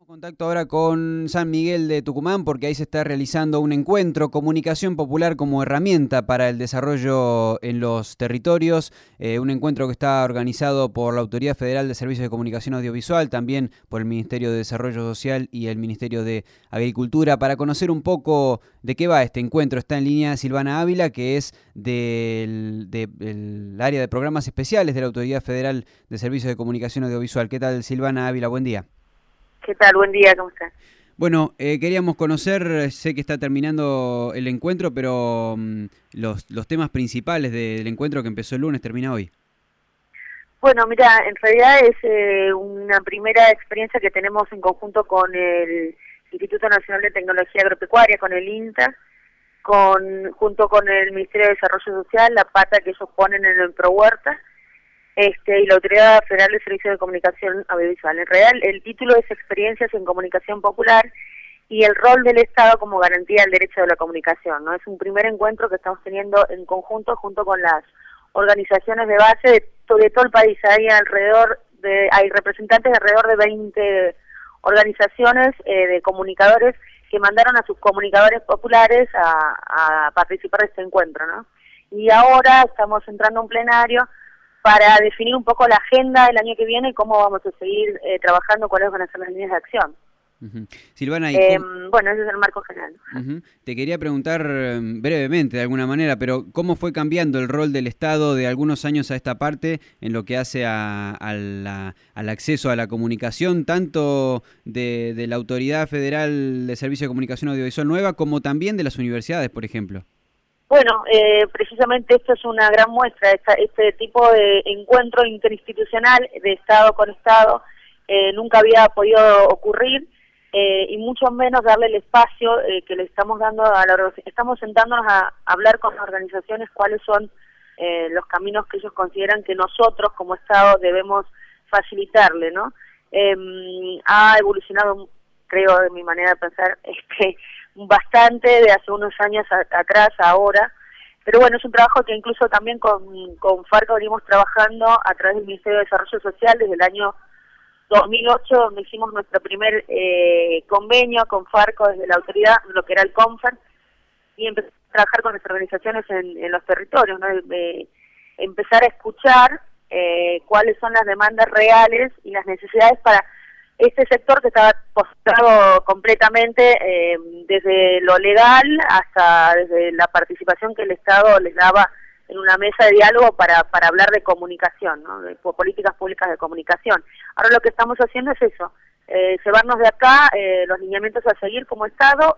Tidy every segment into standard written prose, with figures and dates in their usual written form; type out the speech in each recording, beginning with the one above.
Contacto ahora con San Miguel de Tucumán porque ahí se está realizando un encuentro, comunicación popular como herramienta para el desarrollo en los territorios, un encuentro que está organizado por la Autoridad Federal de Servicios de Comunicación Audiovisual, también por el Ministerio de Desarrollo Social y el Ministerio de Agricultura. Para conocer un poco de qué va este encuentro está en línea Silvana Ávila, que es del área de programas especiales de la Autoridad Federal de Servicios de Comunicación Audiovisual. ¿Qué tal, Silvana Ávila? Buen día. ¿Qué tal? Buen día, ¿cómo estás? Bueno, queríamos conocer, sé que está terminando el encuentro, pero los temas principales del encuentro que empezó el lunes termina hoy. Bueno, mira, en realidad es una primera experiencia que tenemos en conjunto con el Instituto Nacional de Tecnología Agropecuaria, con el INTA, junto con el Ministerio de Desarrollo Social, la pata que ellos ponen en el ProHuerta, y la Autoridad Federal de Servicios de Comunicación Audiovisual. En realidad, el título es Experiencias en Comunicación Popular y el rol del Estado como garantía del derecho de la comunicación, ¿no? Es un primer encuentro que estamos teniendo en conjunto junto con las organizaciones de base de todo el país. Hay representantes de alrededor de 20 organizaciones de comunicadores que mandaron a sus comunicadores populares a participar de este encuentro, ¿no? Y ahora estamos entrando a un plenario para definir un poco la agenda del año que viene y cómo vamos a seguir trabajando, cuáles van a ser las líneas de acción. Silvana, bueno, ese es el marco general. Te quería preguntar brevemente, de alguna manera, pero ¿cómo fue cambiando el rol del Estado de algunos años a esta parte en lo que hace al acceso a la comunicación, tanto de la Autoridad Federal de Servicios de Comunicación Audiovisual nueva, como también de las universidades, por ejemplo? Bueno, precisamente esto es una gran muestra, este tipo de encuentro interinstitucional de Estado con Estado nunca había podido ocurrir, y mucho menos darle el espacio que le estamos dando estamos sentándonos a hablar con las organizaciones cuáles son los caminos que ellos consideran que nosotros como Estado debemos facilitarle, ¿no? Ha evolucionado, creo, de mi manera de pensar, bastante de hace unos años atrás a ahora, pero bueno, es un trabajo que incluso también con Farco venimos trabajando a través del Ministerio de Desarrollo Social desde el año 2008, donde hicimos nuestro primer convenio con Farco desde la autoridad, lo que era el CONFER, y empezar a trabajar con nuestras organizaciones en los territorios, ¿no? Empezar a escuchar cuáles son las demandas reales y las necesidades para este sector que estaba postrado completamente desde lo legal hasta desde la participación que el Estado les daba en una mesa de diálogo para hablar de comunicación, ¿no? De políticas públicas de comunicación. Ahora lo que estamos haciendo es eso, llevarnos de acá los lineamientos a seguir como Estado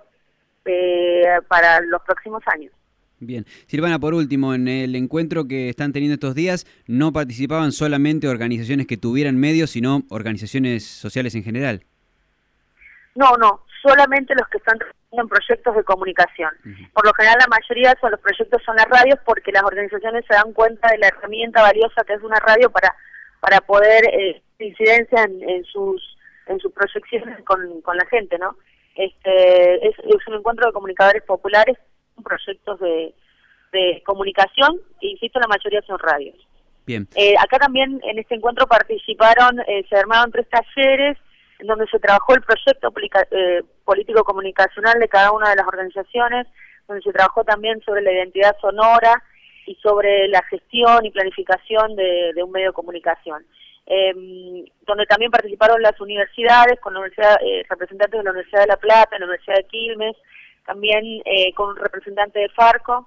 para los próximos años. Bien. Silvana, por último, en el encuentro que están teniendo estos días, no participaban solamente organizaciones que tuvieran medios, sino organizaciones sociales en general. No, solamente los que están trabajando en proyectos de comunicación. Por lo general la mayoría de los proyectos son las radios porque las organizaciones se dan cuenta de la herramienta valiosa que es una radio para poder incidencia en sus proyecciones con la gente, ¿no? Es un encuentro de comunicadores populares, proyectos de comunicación, e insisto, la mayoría son radios. Bien. Acá también en este encuentro participaron, se armaron 3 talleres en donde se trabajó el proyecto político-comunicacional de cada una de las organizaciones, donde se trabajó también sobre la identidad sonora y sobre la gestión y planificación de un medio de comunicación. Donde también participaron las universidades, con representantes de la Universidad de La Plata, la Universidad de Quilmes, también con un representante de Farco.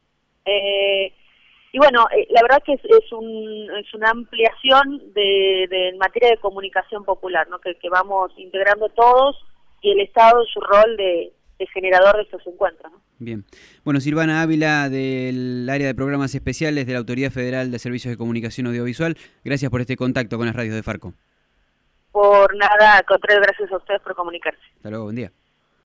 Y bueno, la verdad que es una ampliación en materia de comunicación popular, ¿no? Que vamos integrando todos y el Estado en su rol de generador de estos encuentros, ¿no? Bien. Bueno, Silvana Ávila, del área de programas especiales de la Autoridad Federal de Servicios de Comunicación Audiovisual, gracias por este contacto con las radios de Farco. Por nada, al contrario, gracias a ustedes por comunicarse. Hasta luego, buen día.